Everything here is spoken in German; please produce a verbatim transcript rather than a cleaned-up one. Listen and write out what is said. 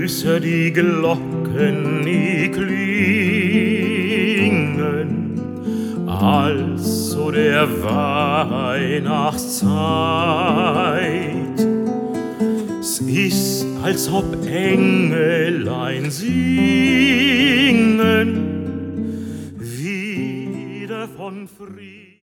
Grüße die Glocken, die klingen, als zu der Weihnachtszeit. Es ist, als ob Engelein singen, wieder von Frieden.